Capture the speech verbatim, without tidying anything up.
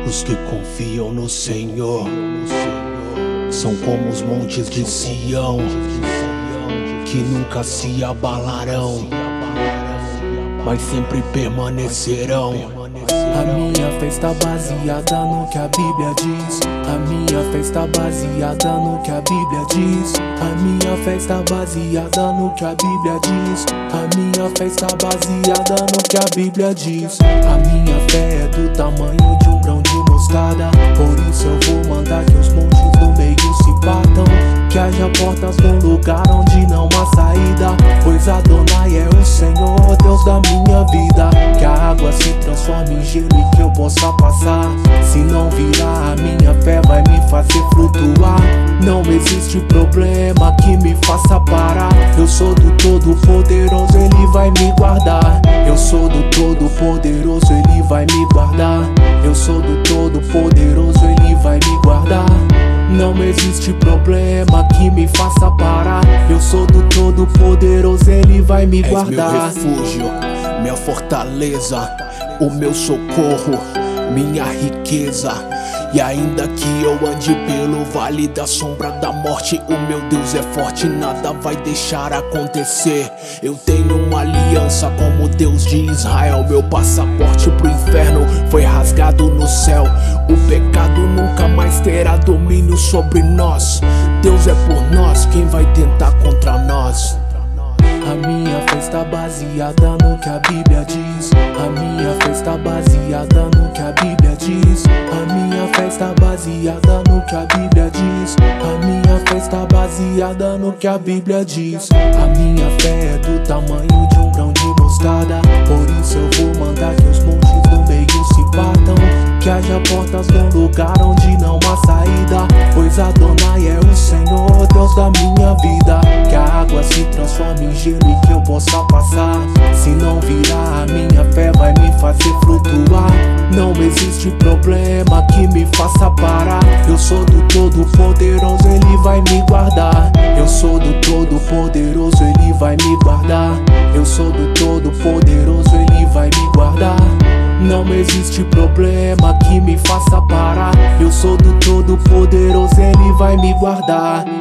Os que confiam no Senhor são como os montes de Sião, que nunca se abalarão, mas sempre permanecerão. A minha fé está baseada no que a Bíblia diz. A minha fé está baseada no que a Bíblia diz. A minha fé está baseada no que a Bíblia diz. A minha fé está baseada no que a Bíblia diz. A minha fé é do tamanho de um grão de mostarda. Por isso eu vou mandar que os montes do meio se batam, que haja portas num lugar onde não há saída. Pois Adonai é o Senhor, Deus da minha vida. Que a água se transforme em gelo e que eu possa passar. Se não virar, a minha fé vai me fazer flutuar. Não existe problema que me faça parar. Eu sou do Todo-Poderoso, Ele vai me guardar. Eu sou do Todo-Poderoso, Ele vai me guardar. Eu sou do Todo-Poderoso, Ele vai me guardar. Não existe problema que me faça parar. Eu sou do Todo-Poderoso, Ele vai me guardar. És meu refúgio, minha fortaleza, o meu socorro, minha riqueza. E ainda que eu ande pelo vale da sombra da morte, o meu Deus é forte, nada vai deixar acontecer. Eu tenho uma aliança como Deus de Israel. Meu passaporte pro inferno foi rasgado no céu. O pecado nunca mais terá domínio sobre nós. Deus é por nós, quem vai tentar contra nós? A minha fé está baseada no que a Bíblia diz. A minha fé está baseada no que a Bíblia diz. A minha fé está baseada no que a Bíblia diz. A minha fé está baseada no que a Bíblia diz. A minha fé é do tamanho de um grão de mostarda. Por isso eu vou mandar que os montes do meio se batam, que haja portas num lugar onde não há saída. Pois Adonai é o Senhor, Deus da minha vida. Que a água se transforme em gelo e que eu possa passar. Se não virar, a minha fé vai me fazer flutuar. Não existe problema que me faça parar. Eu sou do Todo-Poderoso, Ele vai me guardar. Eu sou do Todo-Poderoso, Ele vai me guardar. Eu sou do Todo-Poderoso, Ele vai me guardar. Não existe problema que me faça parar. Eu sou do Todo-Poderoso, Ele vai me guardar.